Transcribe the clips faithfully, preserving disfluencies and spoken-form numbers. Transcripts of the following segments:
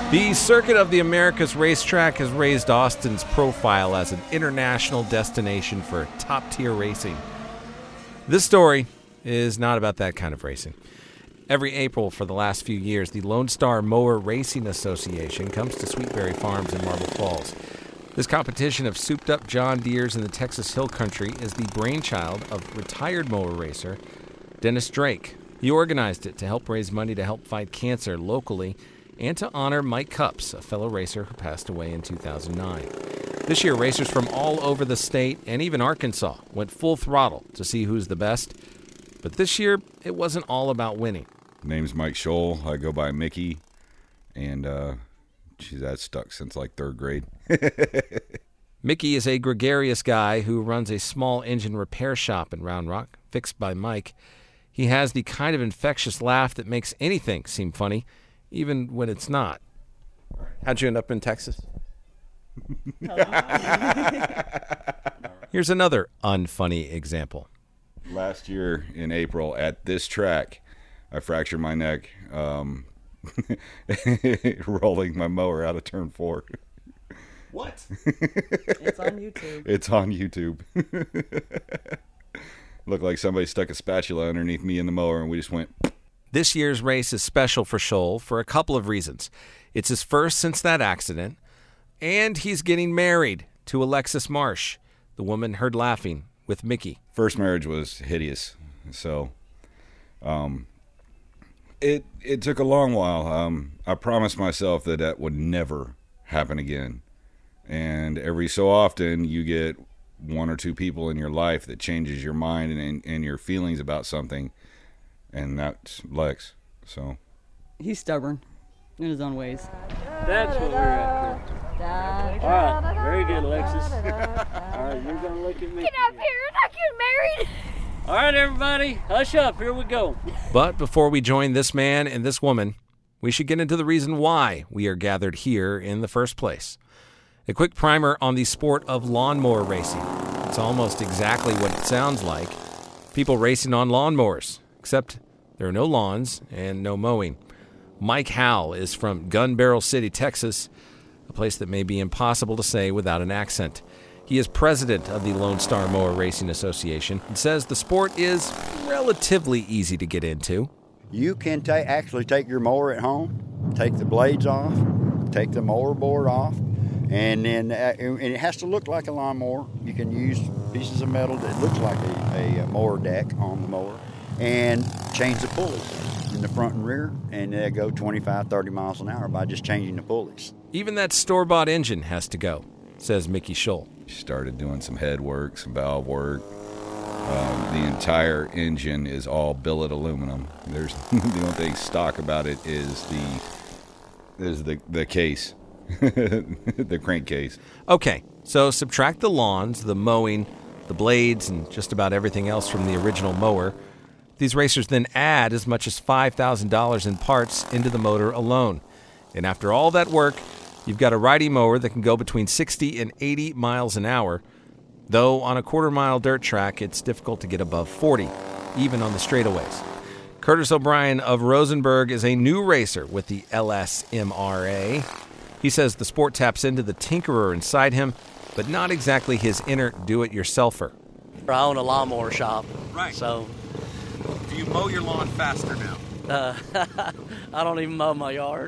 The Circuit of the Americas racetrack has raised Austin's profile as an international destination for top-tier racing. This story is not about that kind of racing. Every April for the last few years, the Lone Star Mower Racing Association comes to Sweetberry Farms in Marble Falls. This competition of souped-up John Deeres in the Texas Hill Country is the brainchild of retired mower racer Dennis Drake. He organized it to help raise money to help fight cancer locally and to honor Mike Cups, a fellow racer who passed away in two thousand nine. This year, racers from all over the state and even Arkansas went full throttle to see who's the best. But this year, it wasn't all about winning. Name's Mike Scholl. I go by Mickey, and uh, geez, that's stuck since like third grade. Mickey is a gregarious guy who runs a small engine repair shop in Round Rock, fixed by Mike. He has the kind of infectious laugh that makes anything seem funny, even when it's not. How'd you end up in Texas? Here's another unfunny example. Last year in April at this track, I fractured my neck um, rolling my mower out of turn four. What? It's on YouTube. It's on YouTube. Looked like somebody stuck a spatula underneath me in the mower, and we just went. This year's race is special for Scholl for a couple of reasons. It's his first since that accident, and he's getting married to Alexis Marsh, the woman heard laughing with Mickey. First marriage was hideous, so um, it it took a long while. Um, I promised myself that that would never happen again, and every so often you get one or two people in your life that changes your mind and, and your feelings about something, and that's Lex. So He's stubborn in his own ways. That's what we're after. All right, very good, Alexis. All right, you're gonna look at me. Get up here and I get married. All right, everybody, hush up. Here we go. But before we join this man and this woman, we should get into the reason why we are gathered here in the first place. A quick primer on the sport of lawnmower racing. It's almost exactly what it sounds like. People racing on lawnmowers, except there are no lawns and no mowing. Mike Howell is from Gun Barrel City, Texas, a place that may be impossible to say without an accent. He is president of the Lone Star Mower Racing Association and says the sport is relatively easy to get into. You can ta- actually take your mower at home, take the blades off, take the mower board off, and then uh, and it has to look like a lawnmower. You can use pieces of metal that looks like a, a mower deck on the mower and change the pulleys in the front and rear, and they go twenty-five, thirty miles an hour by just changing the pulleys. Even that store-bought engine has to go, says Mickey Scholl. Started doing some head work, some valve work. Um, the entire engine is all billet aluminum. There's the only thing stock about it is the is the the case. The crankcase. Okay, so subtract the lawns, the mowing, the blades, and just about everything else from the original mower. These racers then add as much as five thousand dollars in parts into the motor alone. And after all that work, you've got a riding mower that can go between sixty and eighty miles an hour. Though on a quarter-mile dirt track, it's difficult to get above forty, even on the straightaways. Curtis O'Brien of Rosenberg is a new racer with the L S M R A. He says the sport taps into the tinkerer inside him, but not exactly his inner do-it-yourselfer. I own a lawnmower shop. Right. So, do you mow your lawn faster now? uh, I don't even mow my yard.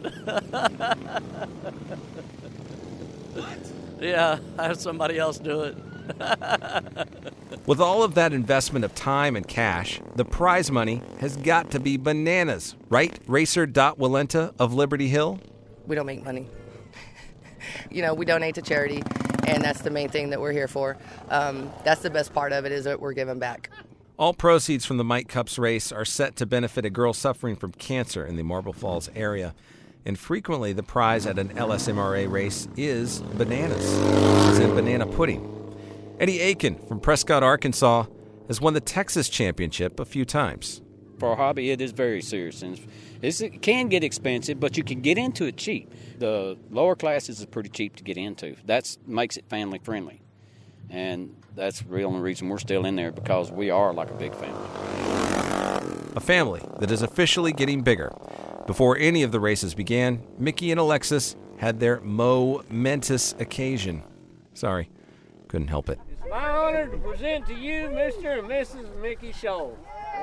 What? Yeah, I have somebody else do it. With all of that investment of time and cash, the prize money has got to be bananas, right, Racer Dot Walenta of Liberty Hill? We don't make money. You know, we donate to charity, and that's the main thing that we're here for. Um, that's the best part of it, is that we're giving back. All proceeds from the Mike Cups race are set to benefit a girl suffering from cancer in the Marble Falls area. And frequently the prize at an L S M R A race is bananas, as in banana pudding. Eddie Aiken from Prescott, Arkansas, has won the Texas Championship a few times. For a hobby, it is very serious. And it's, it can get expensive, but you can get into it cheap. The lower classes is pretty cheap to get into. That makes it family friendly. And that's the only reason we're still in there, because we are like a big family. A family that is officially getting bigger. Before any of the races began, Mickey and Alexis had their momentous occasion. Sorry, couldn't help it. It's my honor to present to you Mister and Missus Mickey Scholl.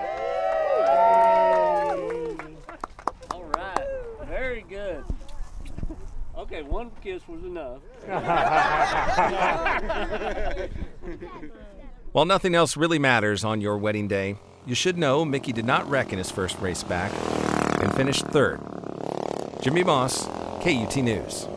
All right, very good. Okay, one kiss was enough. While nothing else really matters on your wedding day, you should know Mickey did not wreck in his first race back and finished third. Jimmy Moss, K U T News.